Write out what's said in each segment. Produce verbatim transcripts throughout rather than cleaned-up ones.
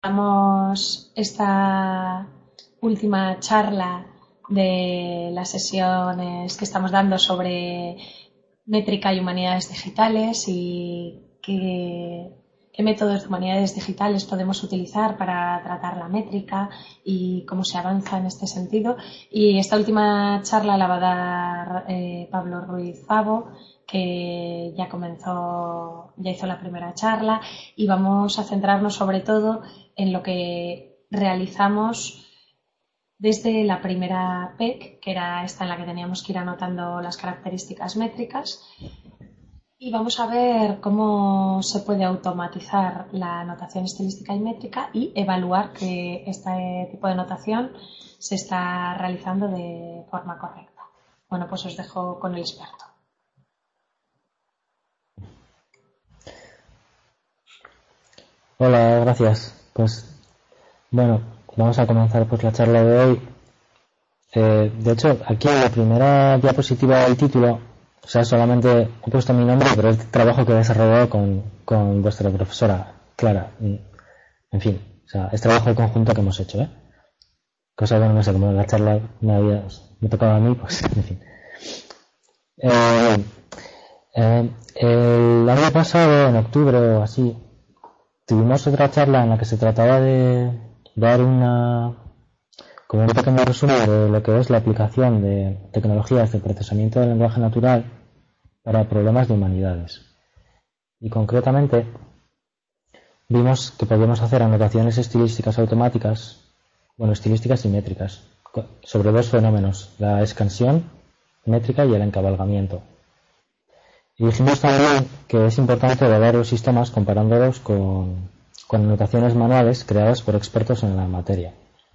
Damos esta última charla de las sesiones que estamos dando sobre métrica y humanidades digitales y qué, qué métodos de humanidades digitales podemos utilizar para tratar la métrica y cómo se avanza en este sentido. Y esta última charla la va a dar eh, Pablo Ruiz Favo, que ya comenzó, ya hizo la primera charla, y vamos a centrarnos sobre todo en lo que realizamos desde la primera P E C, que era esta en la que teníamos que ir anotando las características métricas, y vamos a ver cómo se puede automatizar la notación estilística y métrica y evaluar que este tipo de notación se está realizando de forma correcta. Bueno, pues os dejo con el experto. Hola, gracias. Pues bueno, vamos a comenzar pues la charla de hoy. Eh, de hecho, aquí en la primera diapositiva del título, o sea, solamente he puesto mi nombre, pero es el trabajo que he desarrollado con, con vuestra profesora, Clara. En fin, o sea, es trabajo conjunto que hemos hecho, ¿eh? Cosa que no sé, como la charla me, había, me tocaba a mí, pues, en fin. Eh, eh, el año pasado, en octubre o así, tuvimos otra charla en la que se trataba de dar una, como un pequeño resumen de lo que es la aplicación de tecnologías de procesamiento del lenguaje natural para problemas de humanidades. Y concretamente, vimos que podíamos hacer anotaciones estilísticas automáticas, bueno, estilísticas y métricas, sobre dos fenómenos, la escansión métrica y el encabalgamiento. Y dijimos también que es importante evaluar los sistemas comparándolos con, con anotaciones manuales creadas por expertos en la materia.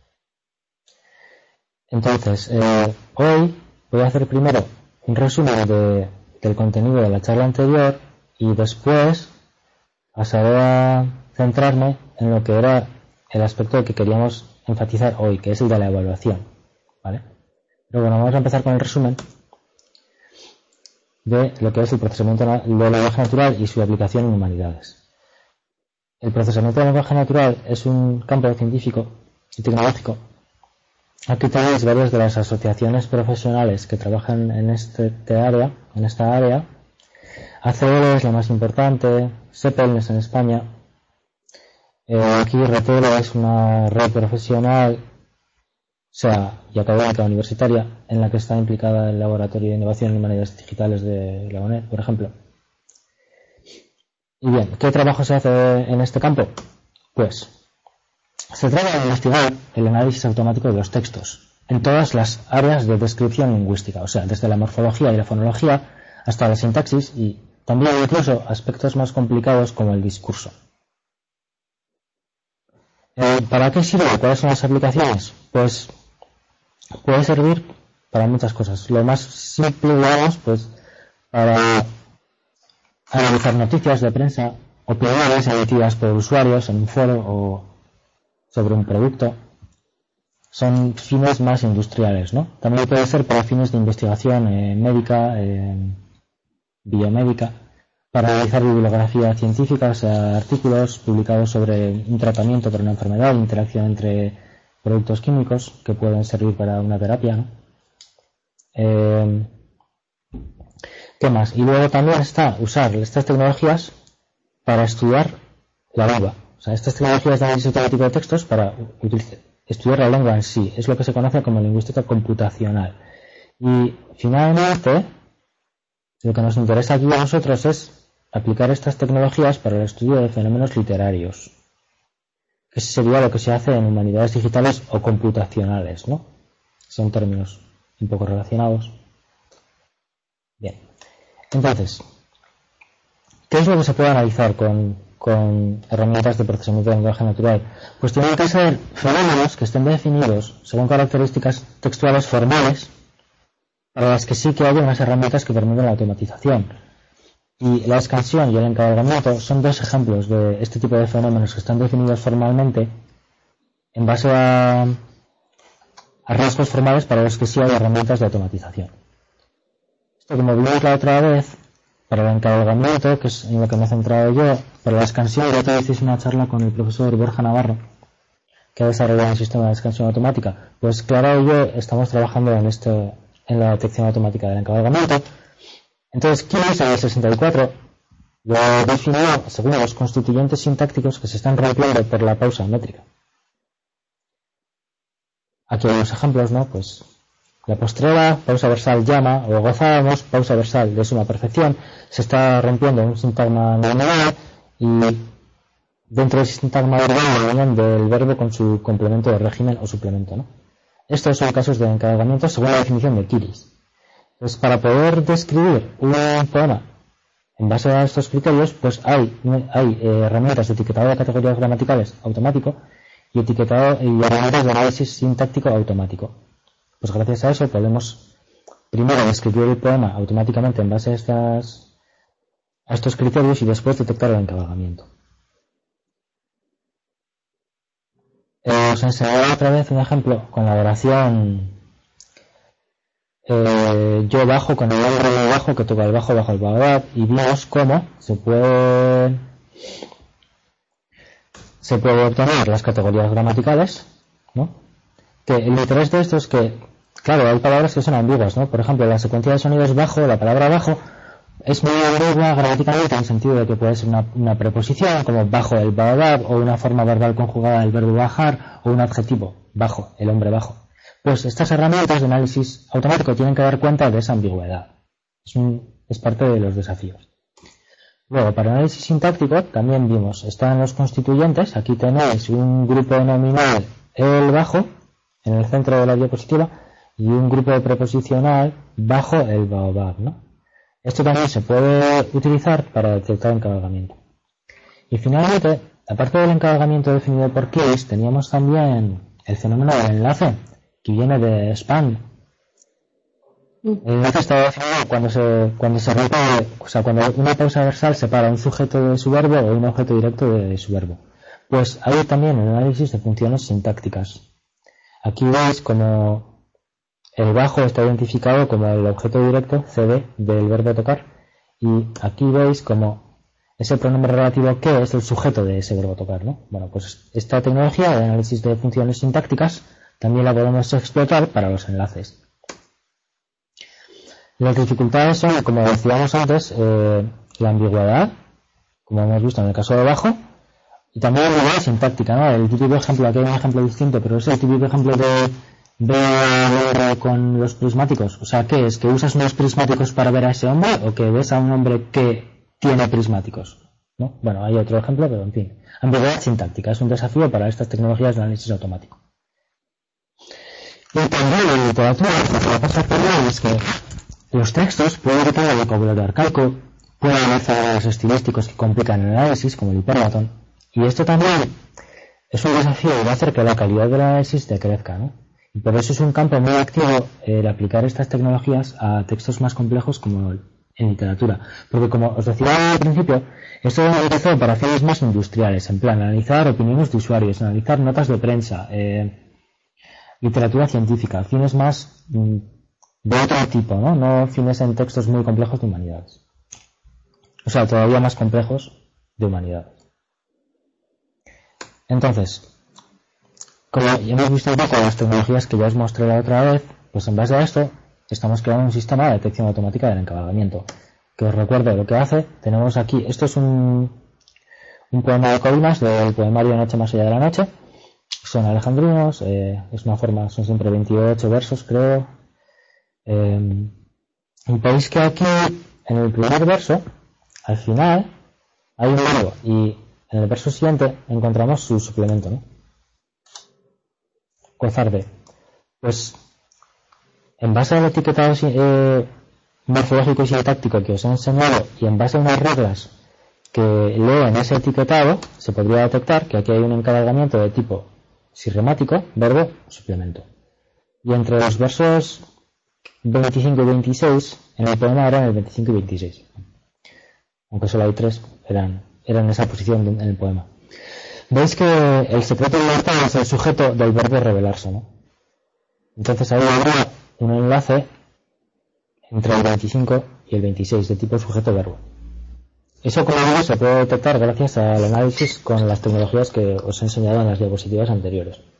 Entonces, eh, hoy voy a hacer primero un resumen de, del contenido de la charla anterior y después pasaré a centrarme en lo que era el aspecto que queríamos enfatizar hoy, que es el de la evaluación, ¿vale? Pero bueno, vamos a empezar con el resumen de lo que es el procesamiento del lenguaje natural y su aplicación en humanidades. El procesamiento del lenguaje natural es un campo científico y tecnológico. Aquí tenéis varias de las asociaciones profesionales que trabajan en este área, en esta área. A C L es la más importante, SEPEL es en España. Eh, aquí RETELO es una red profesional, o sea, y académica universitaria, en la que está implicada el Laboratorio de Innovación en Humanidades Digitales de la UNED, por ejemplo. Y bien, ¿qué trabajo se hace en este campo? Pues se trata de investigar el análisis automático de los textos en todas las áreas de descripción lingüística, o sea, desde la morfología y la fonología hasta la sintaxis y también incluso aspectos más complicados como el discurso. Eh, ¿Para qué sirve? ¿Cuáles son las aplicaciones? Pues puede servir para muchas cosas. Lo más simple, digamos, pues para analizar noticias de prensa, opiniones emitidas por usuarios en un foro o sobre un producto. Son fines más industriales, ¿no? También puede ser para fines de investigación eh, médica, eh, biomédica, para analizar bibliografía científica, o sea, artículos publicados sobre un tratamiento para una enfermedad, interacción entre productos químicos que pueden servir para una terapia, ¿no? Eh, ¿Qué más? Y luego también está usar estas tecnologías para estudiar la lengua. O sea, estas tecnologías de análisis automático de textos para utilizar, estudiar la lengua en sí. Es lo que se conoce como lingüística computacional. Y finalmente, lo que nos interesa aquí a nosotros es aplicar estas tecnologías para el estudio de fenómenos literarios. Ese sería lo que se hace en humanidades digitales o computacionales, ¿no? Son términos un poco relacionados. Bien. Entonces, ¿qué es lo que se puede analizar con, con herramientas de procesamiento de lenguaje natural? Pues tienen que ser fenómenos que estén definidos según características textuales formales, para las que sí que hay unas herramientas que permiten la automatización. Y la escansión y el encabalgamiento son dos ejemplos de este tipo de fenómenos que están definidos formalmente en base a, a rasgos formales para los que sí hay herramientas de automatización. Esto, como vimos la otra vez, para el encabalgamiento, que es en lo que me he centrado yo, para la escansión ya te hiciste una charla con el profesor Borja Navarro, que ha desarrollado un sistema de descansión automática. Pues Clara y yo estamos trabajando en este, en la detección automática del encabalgamiento. Entonces, Keys en el sesenta y cuatro lo definió según los constituyentes sintácticos que se están rompiendo por la pausa métrica. Aquí hay los ejemplos, ¿no? Pues la postrera, pausa versal llama, o gozábamos, pausa versal de suma perfección, se está rompiendo un sintagma nominal y dentro del sintagma verbal la unión del verbo con su complemento de régimen o suplemento, ¿no? Estos son casos de encabalgamiento según la definición de Kiris. Pues para poder describir un poema en base a estos criterios, pues hay, hay eh, herramientas de etiquetado de categorías gramaticales automático y etiquetado y herramientas de análisis sintáctico automático. Pues gracias a eso podemos primero describir el poema automáticamente en base a, estas, a estos criterios y después detectar el encabalgamiento. Eh, os enseñaré otra vez un ejemplo con la oración eh, yo bajo con el hombre de bajo que toca el bajo bajo el baobab y vimos cómo se puede se puede obtener las categorías gramaticales, ¿no? Que el interés de esto es que, claro, hay palabras que son ambiguas, ¿no? Por ejemplo, la secuencia de sonidos bajo, la palabra bajo, es muy ambigua gramaticalmente en el sentido de que puede ser una, una preposición, como bajo el baobab, o una forma verbal conjugada del verbo bajar, o un adjetivo, bajo, el hombre bajo. Pues estas herramientas de análisis automático tienen que dar cuenta de esa ambigüedad. Es, un, es parte de los desafíos. Luego, para análisis sintáctico, también vimos, están los constituyentes, aquí tenéis un grupo nominal, el bajo, en el centro de la diapositiva, y un grupo preposicional bajo el baobab, ¿no? Esto también se puede utilizar para detectar encabalgamiento. Y finalmente, aparte del encabalgamiento definido por Keys, teníamos también el fenómeno del enlace, que viene de span. El enlace está definido cuando se, cuando se rompe, o sea, cuando una pausa versal separa un sujeto de su verbo o un objeto directo de su verbo. Pues hay también el análisis de funciones sintácticas. Aquí veis como el bajo está identificado como el objeto directo C D del verbo tocar y aquí veis como ese pronombre relativo que es el sujeto de ese verbo tocar, ¿no? Bueno, pues esta tecnología de análisis de funciones sintácticas también la podemos explotar para los enlaces. Las dificultades son, como decíamos antes, eh, la ambigüedad, como hemos visto en el caso de bajo, y también la ambigüedad sintáctica, ¿no? El típico ejemplo, aquí hay un ejemplo distinto, pero es el típico ejemplo de ver con los prismáticos. O sea, ¿qué es? ¿Que usas unos prismáticos para ver a ese hombre o que ves a un hombre que tiene prismáticos? ¿No? Bueno, hay otro ejemplo, pero en fin. Ambigüedad sintáctica es un desafío para estas tecnologías de análisis automático. Y también en literatura, lo que pasa por ahí es que los textos pueden tener el vocabulario arcaico, pueden haber fenómenos estilísticos que complican el análisis, como el hiperbatón, y esto también es un desafío y va a hacer que la calidad del análisis decrezca, ¿no? Y por eso es un campo muy activo el aplicar estas tecnologías a textos más complejos como en literatura. Porque como os decía al principio, esto empezó para fines más industriales, en plan analizar opiniones de usuarios, analizar notas de prensa, eh, literatura científica, fines más mm, de otro tipo, ¿no? No fines en textos muy complejos de humanidades. O sea, todavía más complejos de humanidades. Entonces, como ya hemos visto un poco las tecnologías que ya os mostré la otra vez, pues en base a esto estamos creando un sistema de detección automática del encabalgamiento. Que os recuerdo lo que hace. Tenemos aquí, esto es un, un poema de columnas del poemario Noche más allá de la noche. Son alejandrinos, eh, es una forma, son siempre veintiocho versos, creo. Eh, y veis que aquí, en el primer verso, al final, hay un verbo y en el verso siguiente encontramos su suplemento, ¿no? Gozar de. Pues, en base al etiquetado eh, morfológico y sintáctico que os he enseñado y en base a unas reglas que leo en ese etiquetado, se podría detectar que aquí hay un encabalgamiento de tipo sirremático, verbo, suplemento. Y entre los versos veinticinco y veintiséis, en el poema eran el veinticinco y veintiséis. Aunque solo hay tres, eran, eran en esa posición en el poema. Veis que el secreto del arte es el sujeto del verbo revelarse, ¿no? Entonces ahí habrá un enlace entre el veinticinco y el veintiséis de tipo sujeto-verbo. Eso, como digo, se puede detectar gracias al análisis con las tecnologías que os he enseñado en las diapositivas anteriores.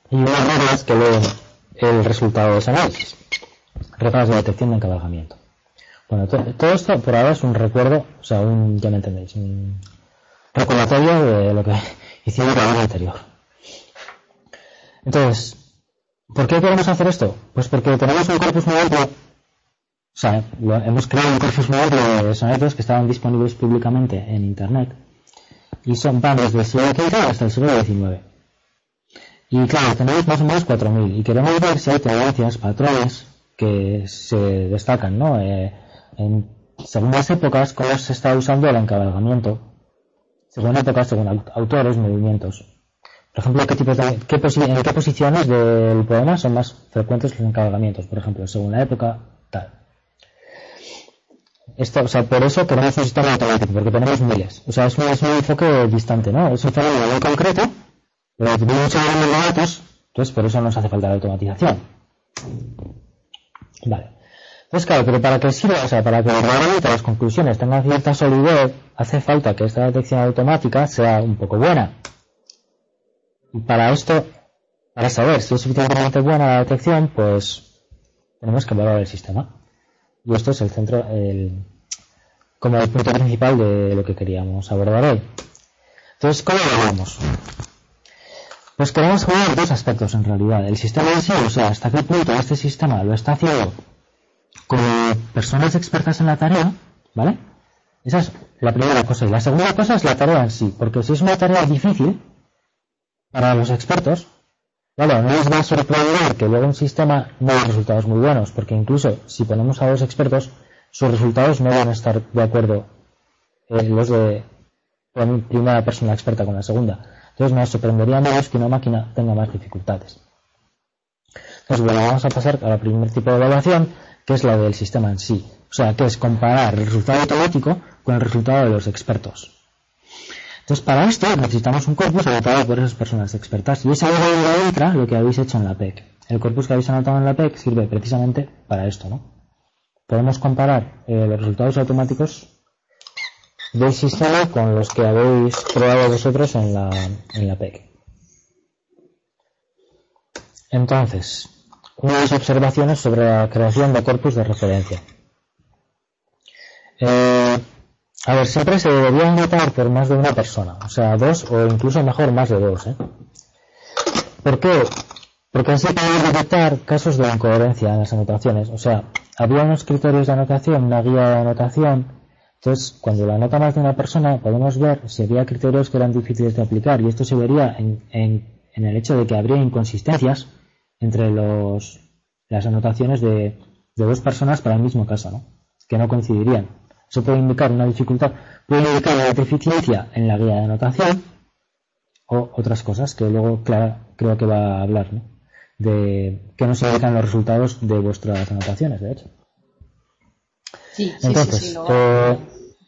y unas reglas que leen el resultado de ese análisis. Reglas de detección de encabalgamiento. Bueno, to- todo esto por ahora es un recuerdo, o sea, un, ya me entendéis, un recordatorio de lo que hicimos la vez anterior. Entonces, ¿por qué queremos hacer esto? Pues porque tenemos un corpus muy amplio, o sea, lo- hemos creado un corpus muy amplio de sonetos que estaban disponibles públicamente en Internet y son van desde el siglo quince hasta el siglo diecinueve. Y claro, tenemos más o menos cuatro mil y queremos ver si hay tendencias, patrones que se destacan, ¿no? Eh, en según las épocas, cómo se está usando el encabalgamiento, según épocas, según au- autores, movimientos. Por ejemplo, ¿qué tipos de, qué posi- en qué posiciones del poema son más frecuentes los encabalgamientos? Por ejemplo, según la época, tal. Esto, o sea, por eso queremos un sistema automático, porque tenemos miles. O sea, es un, es un enfoque distante, ¿no? Es un fenómeno muy concreto, pero tiene muchos grandes de datos, entonces por eso nos hace falta la automatización. Vale. Entonces, claro, pero para que sirva, o sea, para que realmente las conclusiones tengan cierta solidez, hace falta que esta detección automática sea un poco buena. Y para esto, para saber si es suficientemente buena la detección, pues tenemos que evaluar el sistema. Y esto es el centro, el, como el punto principal de lo que queríamos abordar hoy. Entonces, ¿cómo lo evaluamos? Pues queremos evaluar dos aspectos en realidad. El sistema en sí, o sea, hasta qué punto este sistema lo está haciendo con personas expertas en la tarea, ¿vale? Esa es la primera cosa. Y la segunda cosa es la tarea en sí, porque si es una tarea difícil para los expertos, claro, no les va a sorprender que luego un sistema no dé resultados muy buenos, porque incluso si ponemos a los expertos, sus resultados no van a estar de acuerdo eh, los de la primera persona experta con la segunda. Entonces nos sorprendería menos que una máquina tenga más dificultades. Entonces, bueno, vamos a pasar al primer tipo de evaluación, que es la del sistema en sí. O sea, que es comparar el resultado automático con el resultado de los expertos. Entonces, para esto necesitamos un corpus anotado por esas personas expertas. Y esa algo entra lo que habéis hecho en la P E C. El corpus que habéis anotado en la P E C sirve precisamente para esto, ¿no? Podemos comparar eh, los resultados automáticos del sistema con los que habéis probado vosotros en la, en la P E C. Entonces, unas observaciones sobre la creación de corpus de referencia. Eh, a ver, siempre se debería anotar por más de una persona, o sea, dos o incluso mejor más de dos, ¿eh? ¿Por qué? Porque así podemos detectar casos de incoherencia en las anotaciones. O sea, había unos criterios de anotación, una guía de anotación. Entonces, cuando la anota más de una persona, podemos ver si había criterios que eran difíciles de aplicar. Y esto se vería en, en, en el hecho de que habría inconsistencias entre los, las anotaciones de, de dos personas para el mismo caso, ¿no? Que no coincidirían. Eso puede indicar una dificultad, puede indicar una deficiencia en la guía de anotación o otras cosas que luego Clara creo que va a hablar, ¿no? De qué nos indican los resultados de vuestras anotaciones, de hecho. Sí, sí, Entonces, sí, sí, lo eh,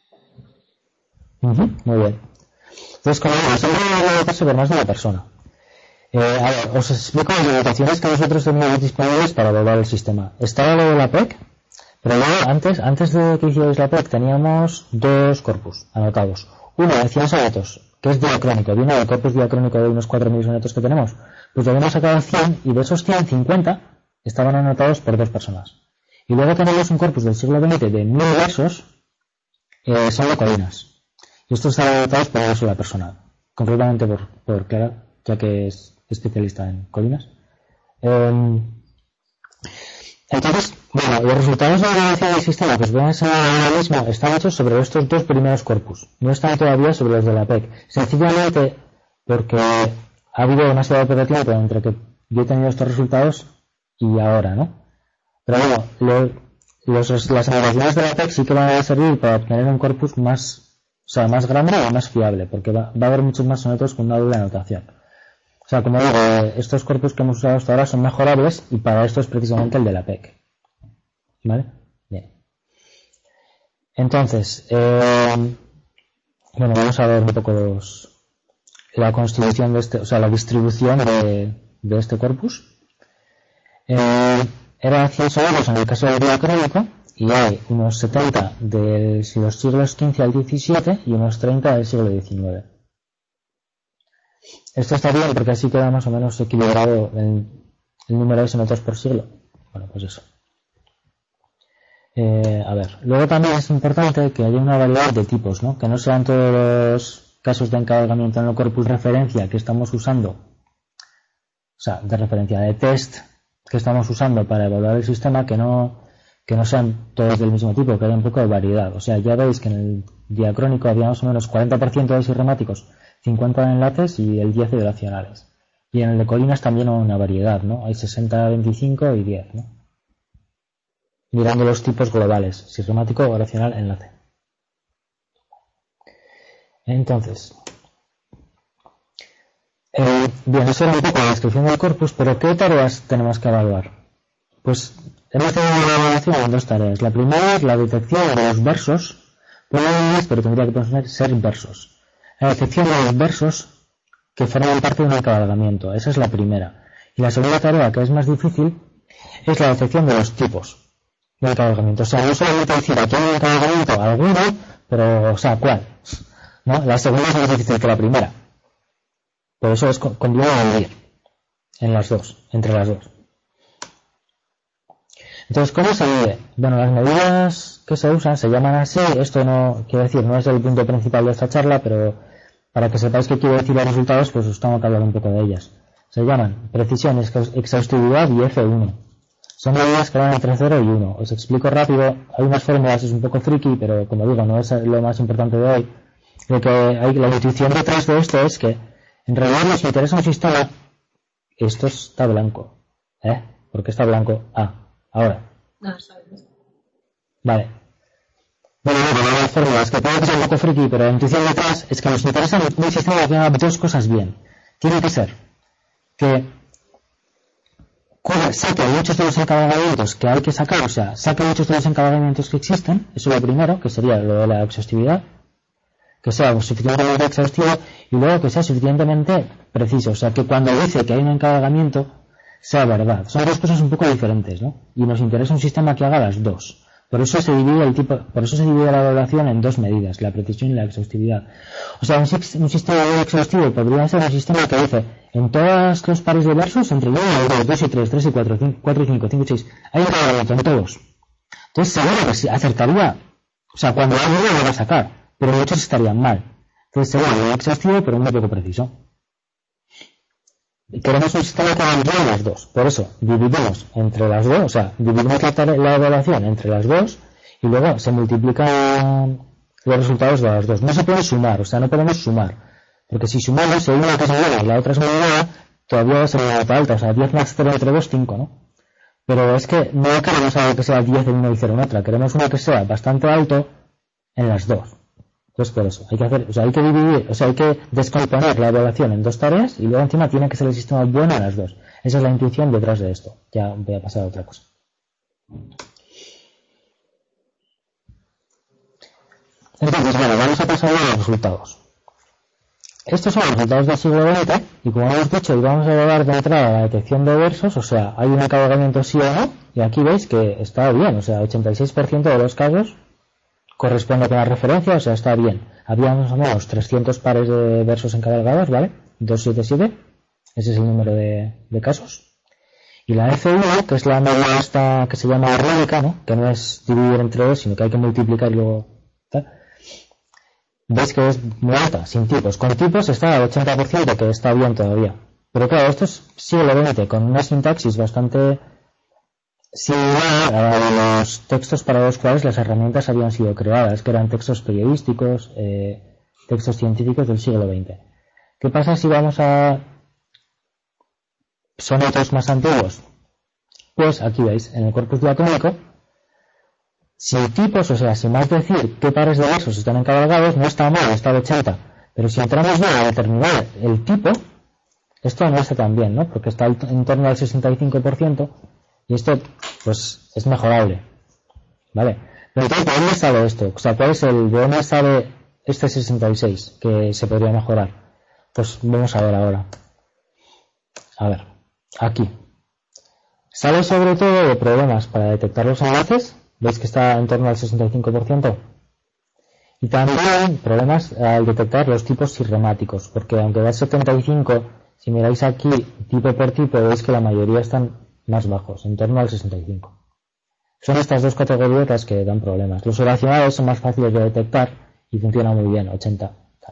uh-huh, muy bien. Entonces, como digo, siempre vamos a anotarse por más de una persona. Eh, a ver, os explico las anotaciones que nosotros tenemos disponibles para evaluar el sistema. Estaba lo de la P E C, pero luego antes, antes de que hicierais la P E C teníamos dos corpus anotados. Uno de cien sonetos, que es diacrónico, viene del corpus diacrónico de unos cuatro mil sonetos que tenemos. Pues lo hemos sacado cien y de esos cien, cincuenta estaban anotados por dos personas. Y luego tenemos un corpus del siglo veinte de mil versos, eh, son de Colinas. Y estos estaban anotados por una sola persona, concretamente por, por Clara, ya que es especialista en Colinas. Eh, entonces, bueno, los resultados de la evaluación del sistema que os voy a enseñar ahora mismo están hechos sobre estos dos primeros corpus. No están todavía sobre los de la P E C. Sencillamente porque ha habido demasiado poco tiempo entre que yo he tenido estos resultados y ahora, ¿no? Pero bueno, lo, los, las evaluaciones de la P E C sí que van a servir para obtener un corpus más, o sea, más grande y más fiable, porque va, va a haber muchos más sonetos con una doble anotación. O sea, como digo, estos corpus que hemos usado hasta ahora son mejorables y para esto es precisamente el de la P E C. ¿Vale? Bien. Entonces, eh, bueno, vamos a ver un poco los, la constitución de este, o sea, la distribución de, de este corpus. Eh, eran cien sonetos en el caso del diacrónico y hay unos setenta de los siglos quince al diecisiete y unos treinta del siglo diecinueve. Esto está bien porque así queda más o menos equilibrado el, el número de sonetos por siglo. Bueno, pues eso. Eh, a ver, luego también es importante que haya una variedad de tipos, ¿no? Que no sean todos los casos de encabalgamiento en el corpus referencia que estamos usando, o sea, de referencia de test que estamos usando para evaluar el sistema, que no, que no sean todos del mismo tipo, que haya un poco de variedad. O sea, ya veis que en el diacrónico había más o menos cuarenta por ciento de sirremáticos, cincuenta de enlaces y el diez de oracionales. Y en el de colinas también hay una variedad, ¿no? Hay sesenta, veinticinco y diez, ¿no? Mirando los tipos globales, sirremático, oracional, enlace. Entonces, eh, bien, eso era un poco la descripción del corpus, pero ¿qué tareas tenemos que evaluar? Pues hemos tenido una evaluación en dos tareas. La primera es la detección de los versos, por inglés, pero tendría que poner ser versos. La detección de los versos que forman parte de un encabalgamiento, esa es la primera. Y la segunda tarea, que es más difícil, es la detección de los tipos de encabalgamiento. O sea, no solamente decir aquí hay un encabalgamiento, alguno, pero, o sea, ¿cuál? ¿No? La segunda es más difícil que la primera. Por eso es conviene dividir en las dos, entre las dos. Entonces, ¿cómo se mide? Bueno, las medidas que se usan se llaman así. Esto no, quiero decir, no es el punto principal de esta charla, pero para que sepáis qué quiere decir los resultados, pues os tengo que hablar un poco de ellas. Se llaman precisión, exhaustividad y F uno. Son medidas que van entre cero y uno. Os explico rápido. Hay unas fórmulas, es un poco friki, pero como digo, no es lo más importante de hoy. Lo que hay, la intuición detrás de esto es que en realidad nos interesa un sistema. Esto está blanco. ¿Eh? ¿Por qué está blanco? Ah, ahora. No, está bien. Vale. Bueno, bueno, las fórmulas, que puede que sea un poco friki, pero la intuición detrás es que nos interesa un sistema que haga dos cosas bien. Tiene que ser que saque muchos de los encabalgamientos que hay que sacar, o sea, saque muchos de los encabalgamientos que existen, eso es lo primero, que sería lo de la exhaustividad, que sea suficientemente exhaustivo, y luego que sea suficientemente preciso, o sea, que cuando dice que hay un encabalgamiento sea verdad. Son dos cosas un poco diferentes, ¿no? Y nos interesa un sistema que haga las dos. Por eso se divide el tipo, por eso se divide la evaluación en dos medidas, la precisión y la exhaustividad. O sea, un, un sistema muy exhaustivo podría ser un sistema que dice en todos los pares de versos, entre uno y dos, dos y tres, tres y cuatro, cuatro y cinco, cinco y seis, hay un encabalgamiento en todos. Entonces seguro que sí, acertaría. O sea, cuando hay uno lo va a sacar, pero muchos estarían mal. Entonces seguro muy exhaustivo, pero muy poco preciso. Queremos un sistema que haga las dos. Por eso, dividimos entre las dos, o sea, dividimos la, la evaluación entre las dos y luego se multiplican los resultados de las dos. No se puede sumar, o sea, no podemos sumar. Porque si sumamos, si hay una que es muy buena y la otra es muy buena, todavía va a ser una nota alta. O sea, diez más cero entre dos, cinco, ¿no? Pero es que no queremos algo que sea diez en una y cero en otra. Queremos una que sea bastante alto en las dos. Entonces, por eso, hay que hacer, o sea, hay que dividir, o sea, hay que descomponer la evaluación en dos tareas y luego encima tiene que ser el sistema bueno en las dos. Esa es la intuición detrás de esto. Ya voy a pasar a otra cosa. Entonces, bueno, vamos a pasar a los resultados. Estos son los resultados del siglo veinte y como hemos dicho, y vamos a evaluar de entrada la detección de versos, o sea, hay un encabalgamiento sí o no, y aquí veis que está bien, o sea, ochenta y seis por ciento de los casos corresponde con la referencia, o sea, está bien. Había más o menos trescientos pares de versos encabalgados, ¿vale? doscientos setenta y siete, ese es el número de, de casos. Y la F uno, que es la media esta que se llama armónica, ¿no? Que no es dividir entre dos, sino que hay que multiplicar y luego tal. Veis que es muy alta, sin tipos. Con tipos está al ochenta por ciento, que está bien todavía. Pero claro, esto es siglo veinte, con una sintaxis bastante similar a los textos para los cuales las herramientas habían sido creadas, que eran textos periodísticos, eh, textos científicos del siglo veinte. ¿Qué pasa si vamos a sonetos más antiguos? Pues aquí veis, en el corpus diacrónico, si tipos, o sea, sin más decir qué pares de versos están encabalgados, no está mal, está de ochenta. Pero si entramos ya a determinar el tipo, esto no está tan bien, ¿no? Porque está en torno al sesenta y cinco por ciento. Y esto, pues, es mejorable. ¿Vale? Pero entonces, ¿de dónde sale esto? O sea, ¿cuál es el, de dónde sale este sesenta y seis que se podría mejorar? Pues vamos a ver ahora. A ver, aquí. Sale sobre todo de problemas para detectar los enlaces. ¿Veis que está en torno al sesenta y cinco por ciento? Y también problemas al detectar los tipos sirremáticos, porque aunque da setenta y cinco, si miráis aquí tipo por tipo, veis que la mayoría están más bajos, en torno al sesenta y cinco. Son estas dos categorías las que dan problemas. Los oracionales son más fáciles de detectar y funcionan muy bien, ochenta.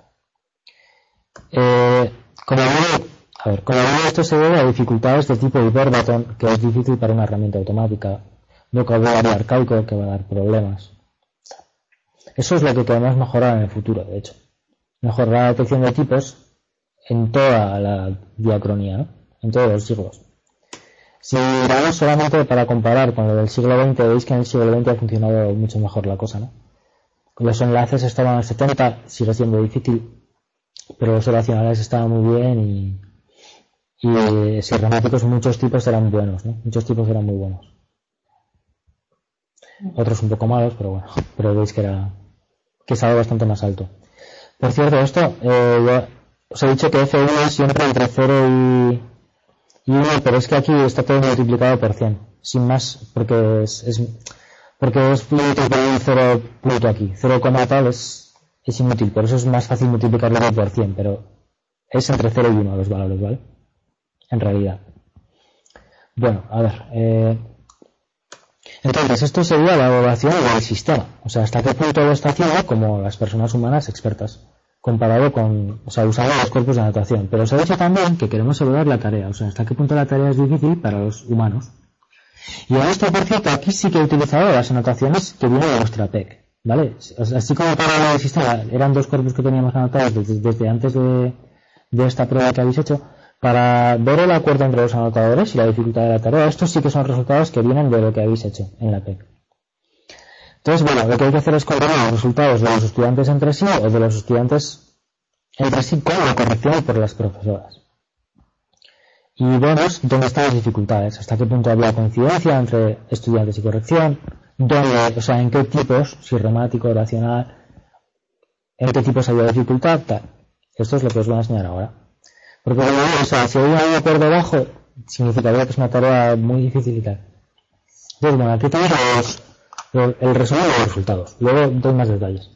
Eh, como digo, a ver, como digo, esto se debe a dificultades de tipo Hiberbaton, que es difícil para una herramienta automática, vocabulario arcaico que va a dar problemas. Eso es lo que queremos mejorar en el futuro, de hecho. Mejorar la detección de tipos en toda la diacronía, ¿no? En todos los siglos. Si miramos solamente para comparar con lo del siglo veinte, veis que en el siglo veinte ha funcionado mucho mejor la cosa, ¿no? Los enlaces estaban en el setenta, sigue siendo difícil, pero los oracionales estaban muy bien y, y eh, sirremáticos muchos tipos eran buenos, ¿no? Muchos tipos eran muy buenos. Otros un poco malos, pero bueno, pero veis que era que es algo bastante más alto. Por cierto, esto, eh, yo os he dicho que F uno es siempre entre cero y y uno, pero es que aquí está todo multiplicado por cien, sin más, porque es, es porque es multiplicar un cero punto aquí, cero coma tal es, es inútil, por eso es más fácil multiplicarlo por cien, pero es entre cero y uno los valores, ¿vale? En realidad. Bueno, a ver, eh, entonces esto sería la evaluación del sistema, o sea, hasta qué punto lo está haciendo como las personas humanas expertas, comparado con, o sea, usando los cuerpos de anotación. Pero os he dicho también que queremos evaluar la tarea, o sea, hasta qué punto la tarea es difícil para los humanos. Y en esto, por cierto, aquí sí que he utilizado las anotaciones que vienen de nuestra P E C, ¿vale? Así como para el sistema eran dos cuerpos que teníamos anotados desde, desde antes de, de esta prueba que habéis hecho, para ver el acuerdo entre los anotadores y la dificultad de la tarea, estos sí que son resultados que vienen de lo que habéis hecho en la P E C. Entonces, bueno, lo que hay que hacer es comparar los resultados de los estudiantes entre sí o de los estudiantes entre sí con la corrección por las profesoras. Y vemos dónde están las dificultades, hasta qué punto había coincidencia entre estudiantes y corrección, dónde, o sea, en qué tipos, si remático, oracional, en qué tipos había dificultad, tal. Esto es lo que os voy a enseñar ahora. Porque, bueno, o sea, si hay un acuerdo bajo, significaría que es una tarea muy difícil y tal. Entonces, bueno, aquí tenemos los el resumen de los resultados. Luego doy más detalles.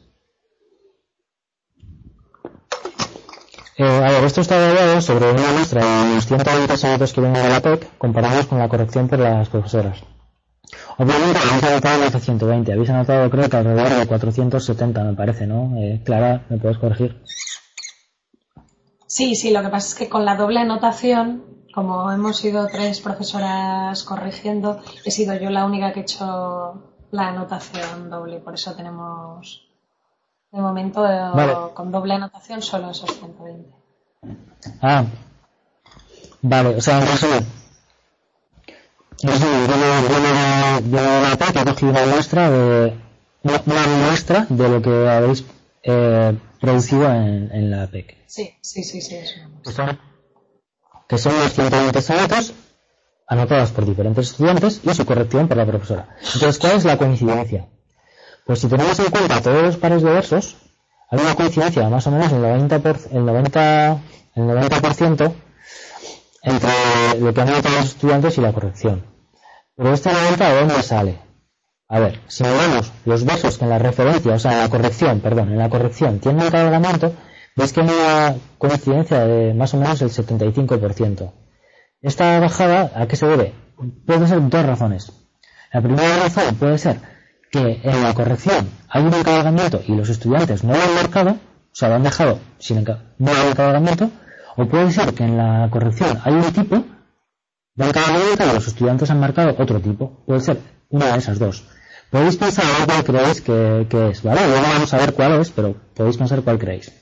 Eh, a ver, esto está evaluado sobre una muestra de los ciento veinte sonetos que vienen de la P E C comparados con la corrección por las profesoras. Obviamente habéis anotado más de ciento veinte. Habéis anotado, creo que alrededor de cuatrocientos setenta, me parece, ¿no? Eh, Clara, ¿me puedes corregir? Sí, sí, lo que pasa es que con la doble anotación, como hemos sido tres profesoras corrigiendo, he sido yo la única que he hecho la anotación doble, por eso tenemos de momento vale. Con doble anotación solo esos ciento veinte. Ah, vale, o sea, en resumen, en resumen, yo de, de, de la P E C he cogido una muestra de una, una muestra de lo que habéis eh, producido en, en la P E C. Sí, sí, sí, sí, es una muestra. Que son los ciento veinte sonetos anotados por diferentes estudiantes y su corrección por la profesora. Entonces, ¿cuál es la coincidencia? Pues si tenemos en cuenta todos los pares de versos, hay una coincidencia más o menos el noventa por ciento, el noventa, el noventa por ciento entre lo que han anotado los estudiantes y la corrección. Pero este noventa, ¿de dónde sale? A ver, si miramos los versos que en la referencia, o sea, en la corrección, perdón, en la corrección tienen encadenamiento, ves que hay una coincidencia de más o menos el setenta y cinco por ciento. Esta bajada, ¿a qué se debe? Puede ser dos razones. La primera razón puede ser que en la corrección hay un encadenamiento y los estudiantes no lo han marcado, o sea, lo han dejado sin enca- no hay encadenamiento, o puede ser que en la corrección hay un tipo de encadenamiento y los estudiantes han marcado otro tipo. Puede ser una de esas dos. Podéis pensar cuál creéis que, que es, ¿vale? Luego vamos a ver cuál es, pero podéis pensar cuál creéis.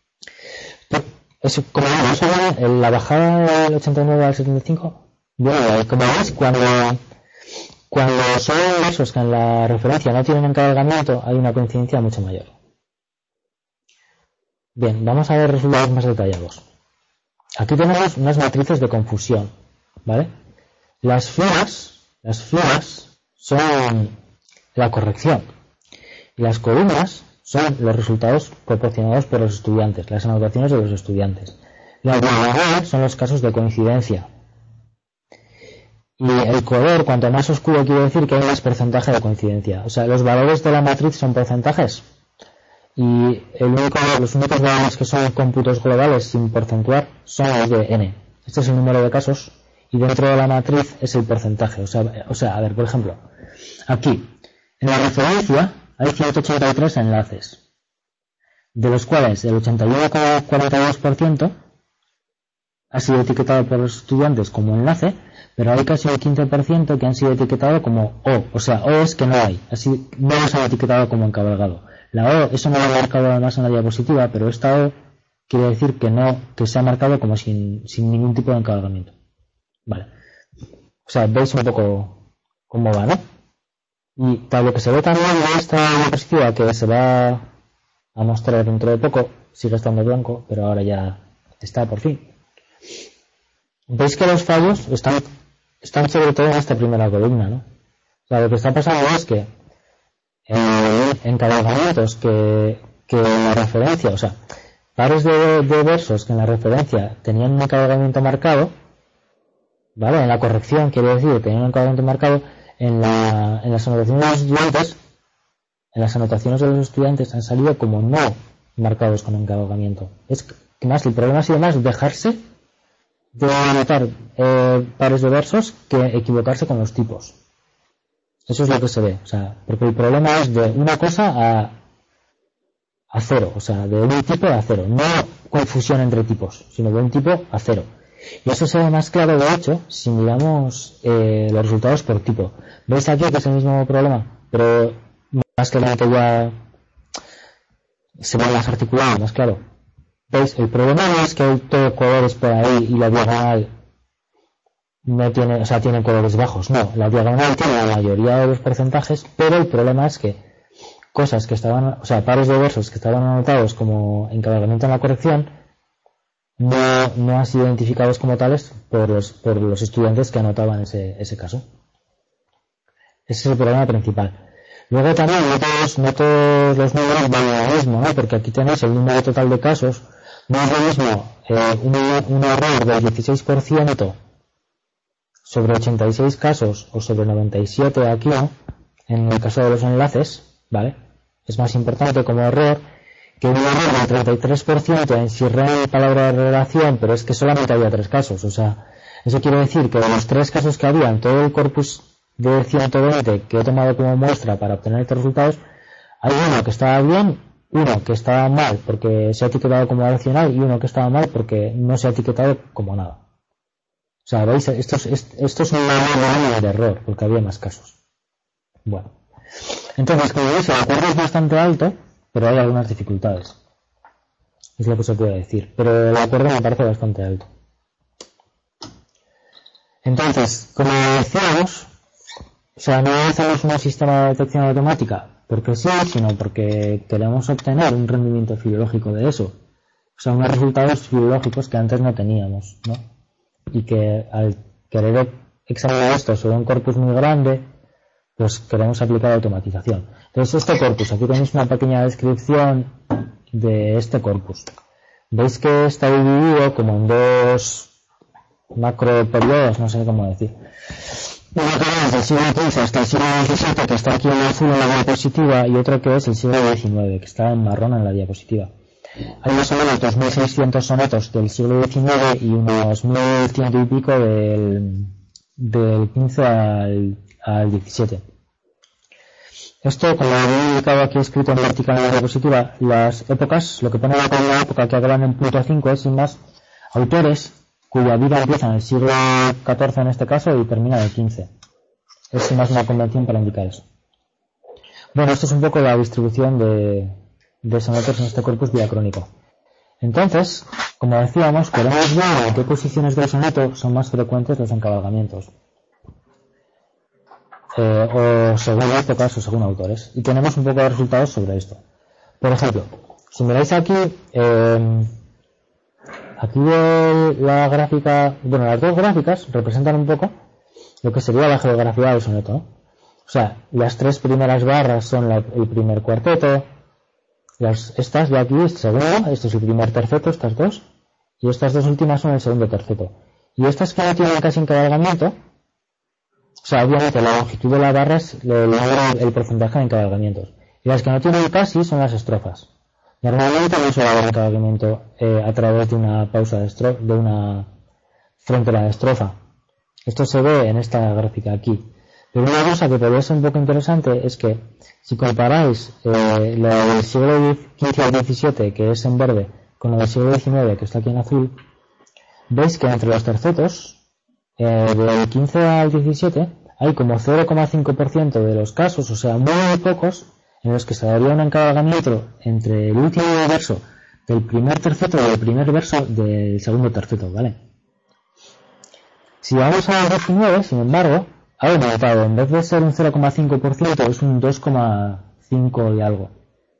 Es, como vamos a ver, la bajada del ochenta y nueve al setenta y cinco, bueno, como veis, cuando, cuando son versos que en la referencia no tienen encadenamiento, hay una coincidencia mucho mayor. Bien, vamos a ver resultados más detallados. Aquí tenemos unas matrices de confusión, ¿vale? Las filas, las filas son la corrección y las columnas son los resultados proporcionados por los estudiantes, las anotaciones de los estudiantes. Las diagonales son los casos de coincidencia. Y el color, cuanto más oscuro, quiere decir que hay más porcentaje de coincidencia. O sea, los valores de la matriz son porcentajes y el único, los únicos valores que son cómputos globales sin porcentuar son los de n. Este es el número de casos y dentro de la matriz es el porcentaje. O sea, o sea, a ver, por ejemplo, aquí, en la referencia hay ciento ochenta y tres enlaces, de los cuales el ochenta y uno coma cuarenta y dos por ciento ha sido etiquetado por los estudiantes como enlace, pero hay casi el quince por ciento que han sido etiquetados como O. O sea, O es que no hay, así no los han etiquetado como encabalgado. La O, eso no lo he marcado además en la diapositiva, pero esta O quiere decir que no, que se ha marcado como sin, sin ningún tipo de encabalgamiento. Vale. O sea, veis un poco cómo va, ¿no? Y tal lo que se ve también en esta diapositiva, que se va a mostrar dentro de poco, sigue estando blanco, pero ahora ya está por fin. Veis que los fallos están, están sobre todo en esta primera columna, ¿no? O sea, lo que está pasando es que eh, encabalgamientos que, que en la referencia, o sea, pares de, de versos que en la referencia tenían un encabalgamiento marcado, ¿vale? En la corrección, quiero decir, tenían un encabalgamiento marcado, en, la, en las anotaciones de los estudiantes, en las anotaciones de los estudiantes han salido como no marcados con encabalgamiento. Es que más, el problema ha sido más dejarse de anotar eh, pares de versos que equivocarse con los tipos. Eso es lo que se ve, o sea, porque el problema es de una cosa a, a cero, o sea, de un tipo a cero, no confusión entre tipos, sino de un tipo a cero. Y eso se ve más claro, de hecho, si miramos eh, los resultados por tipo. ¿Veis aquí que es el mismo problema? Pero más claramente ya se ven las articuladas, más claro. ¿Veis? El problema no es que hay todo colores por ahí y la diagonal no tiene, o sea, tiene colores bajos. No, la diagonal tiene la mayoría de los porcentajes, pero el problema es que cosas que estaban, o sea, pares de versos que estaban anotados como encabalgamiento en la corrección, no, no han sido identificados como tales por los, por los estudiantes que anotaban ese, ese caso. Ese es el problema principal. Luego también no todos, no todos los números valen lo mismo, ¿no? Porque aquí tenéis el número total de casos. No es lo mismo eh, un, un error del dieciséis por ciento sobre ochenta y seis casos o sobre noventa y siete aquí, ¿no? En el caso de los enlaces, ¿vale? Es más importante como error que un error del treinta y tres por ciento en si re palabra de relación, pero es que solamente había tres casos. O sea, eso quiere decir que de los tres casos que había en todo el corpus de ciento veinte que he tomado como muestra para obtener estos resultados, hay uno que estaba bien, uno que estaba mal porque se ha etiquetado como racional y uno que estaba mal porque no se ha etiquetado como nada. O sea, veis, esto es, esto es una línea de error porque había más casos. Bueno, entonces, como veis, el acuerdo es bastante alto, pero hay algunas dificultades. Es lo que se puede decir, pero el acuerdo me parece bastante alto. Entonces, como decíamos, o sea, no hacemos un sistema de detección automática porque sí, sino porque queremos obtener un rendimiento filológico de eso. O sea, unos resultados filológicos que antes no teníamos, ¿no? Y que al querer examinar esto sobre un corpus muy grande, pues queremos aplicar automatización. Entonces, este corpus, aquí tenéis una pequeña descripción de este corpus. Veis que está dividido como en dos macro periodos, no sé cómo decir. Uno que es del siglo quince hasta el siglo diecisiete, que está aquí en azul en la diapositiva, y otro que es el siglo diecinueve, que está en marrón en la diapositiva. Hay más o menos dos mil seiscientos sonetos del siglo diecinueve y unos mil cien y pico del, del quince al, al diecisiete. Esto, como he indicado aquí escrito en vertical en la diapositiva, las épocas, lo que pone la columna época que acaban en punto cinco es sin más autores cuya vida empieza en el siglo catorce en este caso y termina en el quince. Es sin más una convención para indicar eso. Bueno, esto es un poco la distribución de, de sonetos en este corpus diacrónico. Entonces, como decíamos, queremos ver en qué posiciones del soneto son más frecuentes los encabalgamientos. Eh, o según épocas o según autores. Y tenemos un poco de resultados sobre esto. Por ejemplo, si miráis aquí, eh, aquí el, la gráfica, bueno, las dos gráficas representan un poco lo que sería la geografía del soneto, ¿no? O sea, las tres primeras barras son la, el primer cuarteto, las, estas de aquí es el segundo, este es el primer terceto, estas dos, y estas dos últimas son el segundo terceto. Y estas que no tienen casi encabalgamiento, o sea, obviamente la longitud de la barra es el, el porcentaje de encabalgamientos. Y las que no tienen casi son las estrofas. Normalmente no se haga el encabalgamiento eh, a través de una pausa de, estro de una frontera de estrofa. Esto se ve en esta gráfica aquí. Pero una cosa que podría ser un poco interesante es que si comparáis eh, lo del siglo quince al diecisiete, que es en verde, con lo del siglo diecinueve, que está aquí en azul, veis que entre los tercetos, eh, del quince al diecisiete, hay como cero coma cinco por ciento de los casos, o sea, muy pocos, en los que se daría un encabalgamiento entre el último verso del primer terceto y el primer verso del segundo terceto, ¿vale? Si vamos al diecinueve, sin embargo, ha aumentado. En vez de ser un cero coma cinco por ciento, es un dos coma cinco y algo.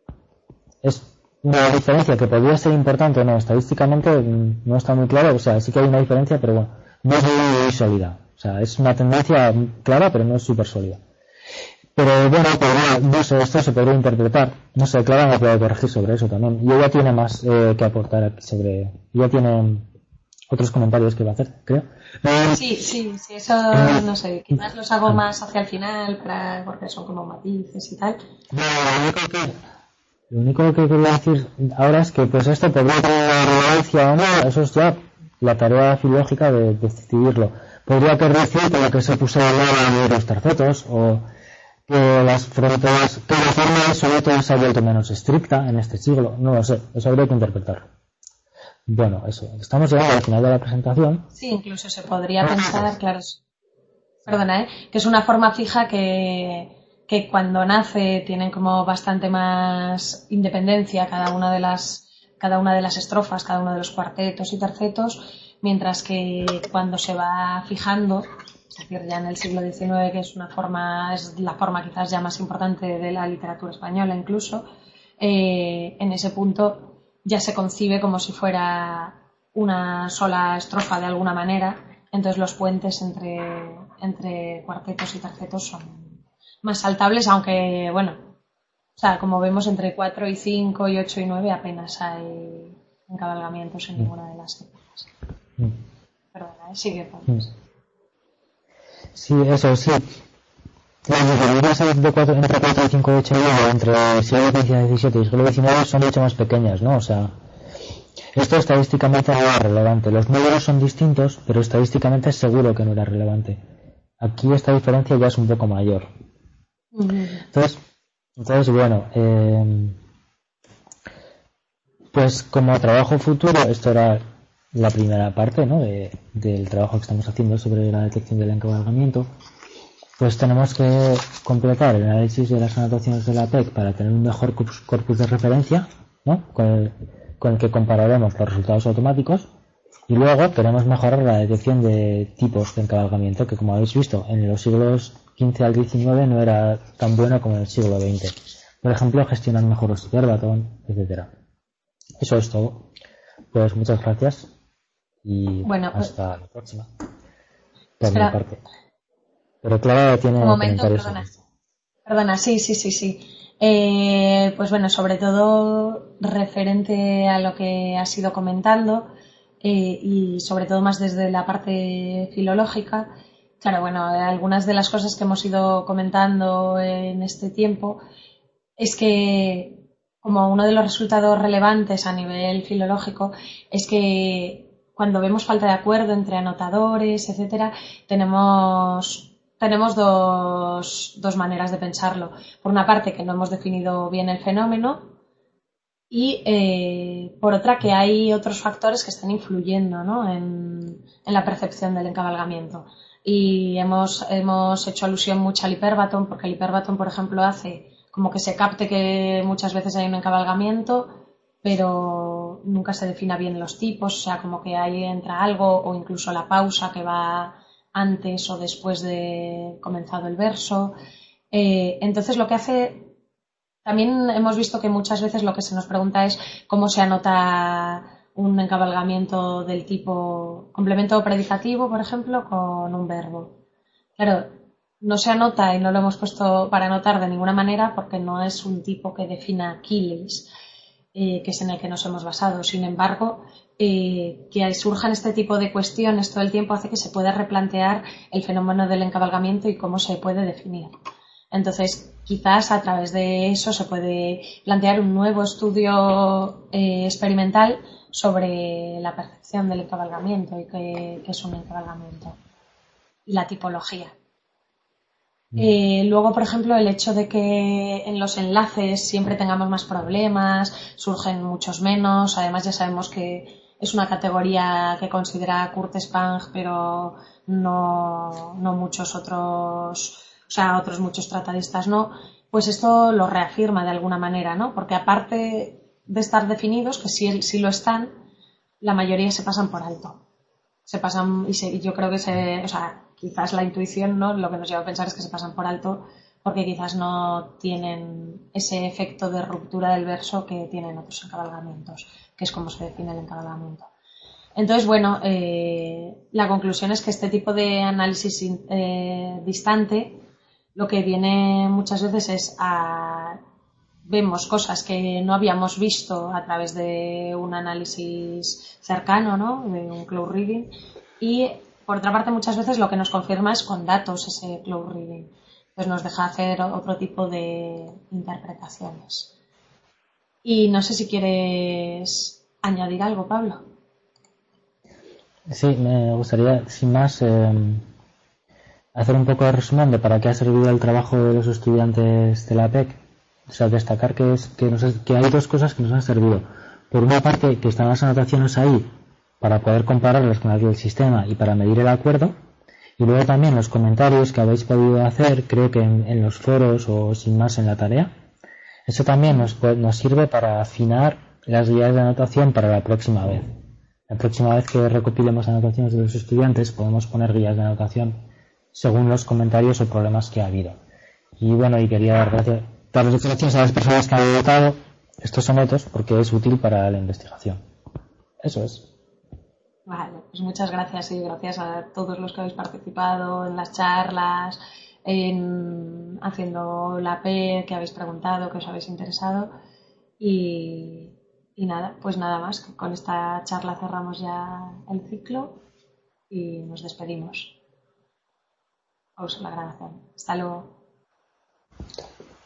Es una diferencia que podría ser importante o no. Estadísticamente no está muy claro. O sea, sí que hay una diferencia, pero bueno, no es muy, muy sólida. O sea, es una tendencia clara, pero no es súper sólida. Pero bueno, podría, no sé, esto se podría interpretar. No sé, Clara me puede corregir sobre eso también. Y ella tiene más eh, que aportar aquí sobre... Ella tiene otros comentarios que va a hacer, creo. Eh, sí, sí, sí, eso no sé. Quizás los hago más hacia el final para, porque son como matices y tal. No, lo único que, lo único que quería decir ahora es que pues esto podría tener relevancia o no. Eso es ya la tarea filológica de, de decidirlo. Podría querer decir que lo que se puso de lado de los tercetos o... que las fronteras, que la forma sobre todo se ha vuelto menos estricta en este siglo, no lo sé, eso habría que interpretarlo. Bueno, eso, estamos llegando al final de la presentación. Sí, incluso se podría pensar, claro, perdona, ¿eh? que es una forma fija que, que cuando nace tienen como bastante más independencia cada una de las, cada una de las estrofas, cada uno de los cuartetos y tercetos, mientras que cuando se va fijando, es decir, ya en el siglo diecinueve, que es una forma, es la forma quizás ya más importante de la literatura española incluso, eh, en ese punto ya se concibe como si fuera una sola estrofa de alguna manera, entonces los puentes entre, entre cuartetos y tercetos son más saltables, aunque bueno, o sea, como vemos entre cuatro y cinco y ocho y nueve apenas hay encabalgamientos en ninguna de las épocas. Perdona, ¿eh? Sigue, pues. Sí, eso sí. Las diferencias entre cuatro y cinco, ocho y nueve, entre el siglo quince y diecisiete y el siglo diecinueve son mucho más pequeñas, ¿no? O sea, esto estadísticamente no era relevante. Los números son distintos, pero estadísticamente es seguro que no era relevante. Aquí esta diferencia ya es un poco mayor. Entonces, entonces bueno, eh, pues como trabajo futuro, esto era la primera parte, ¿no? de, del trabajo que estamos haciendo sobre la detección del encabalgamiento. Pues tenemos que completar el análisis de las anotaciones de la P E C para tener un mejor corpus de referencia, ¿no? con, el, con el que compararemos los resultados automáticos, y luego queremos mejorar la detección de tipos de encabalgamiento, que como habéis visto en los siglos quince al diecinueve no era tan bueno como en el siglo veinte. Por ejemplo, gestionar mejor los hiperbatón, etcétera. Eso es todo. Pues muchas gracias y bueno, hasta pues, la próxima. Por mi parte. Pero Clara tiene un momento, comentarios. Perdona. perdona, sí, sí, sí, sí. Eh, pues bueno, sobre todo referente a lo que has ido comentando eh, y sobre todo más desde la parte filológica. Claro, bueno, algunas de las cosas que hemos ido comentando en este tiempo es que como uno de los resultados relevantes a nivel filológico es que cuando vemos falta de acuerdo entre anotadores, etcétera, tenemos tenemos dos, dos maneras de pensarlo. Por una parte, que no hemos definido bien el fenómeno y eh, por otra, que hay otros factores que están influyendo, ¿no? en, en la percepción del encabalgamiento. Y hemos, hemos hecho alusión mucho al hiperbatón, porque el hiperbatón, por ejemplo, hace como que se capte que muchas veces hay un encabalgamiento, pero nunca se defina bien los tipos, o sea, como que ahí entra algo, o incluso la pausa que va antes o después de comenzado el verso. Eh, entonces lo que hace, también hemos visto que muchas veces lo que se nos pregunta es cómo se anota un encabalgamiento del tipo complemento predicativo, por ejemplo, con un verbo. Claro, no se anota y no lo hemos puesto para anotar de ninguna manera porque no es un tipo que defina Aquiles, eh, que es en el que nos hemos basado. Sin embargo, eh, que surjan este tipo de cuestiones todo el tiempo hace que se pueda replantear el fenómeno del encabalgamiento y cómo se puede definir. Entonces, quizás a través de eso se puede plantear un nuevo estudio eh, experimental sobre la percepción del encabalgamiento y qué, qué es un encabalgamiento y la tipología. Eh, luego, por ejemplo, el hecho de que en los enlaces siempre tengamos más problemas, surgen muchos menos. Además, ya sabemos que es una categoría que considera Kurt Spang, pero no, no muchos otros, o sea, otros muchos tratadistas no. Pues esto lo reafirma de alguna manera, ¿no? Porque aparte de estar definidos, que sí, sí lo están, la mayoría se pasan por alto. Se pasan, y, se, y yo creo que se, o sea, quizás la intuición, ¿no? Lo que nos lleva a pensar es que se pasan por alto porque quizás no tienen ese efecto de ruptura del verso que tienen otros encabalgamientos, que es como se define el encabalgamiento. Entonces, bueno, eh, la conclusión es que este tipo de análisis eh, distante lo que viene muchas veces es a vemos cosas que no habíamos visto a través de un análisis cercano, ¿no? De un cloud reading. Y por otra parte, muchas veces lo que nos confirma es con datos ese cloud reading. Pues nos deja hacer otro tipo de interpretaciones. Y no sé si quieres añadir algo, Pablo. Sí, me gustaría, sin más, eh, hacer un poco de resumen de para qué ha servido el trabajo de los estudiantes de la P E C. O sea, destacar que, es, que, nos, que hay dos cosas que nos han servido. Por una parte, que están las anotaciones ahí para poder compararlas con las del sistema y para medir el acuerdo. Y luego también los comentarios que habéis podido hacer, creo que en, en los foros o sin más en la tarea. Eso también nos, nos sirve para afinar las guías de anotación para la próxima vez. La próxima vez que recopilemos anotaciones de los estudiantes podemos poner guías de anotación según los comentarios o problemas que ha habido. Y bueno, y quería dar, gracias, dar las gracias a las personas que han anotado estos sonetos porque es útil para la investigación. Eso es. Vale, pues muchas gracias y gracias a todos los que habéis participado en las charlas, en haciendo la P, que habéis preguntado, que os habéis interesado. Y, y nada, pues nada más, que con esta charla cerramos ya el ciclo y nos despedimos. Os la grabación. Hasta luego.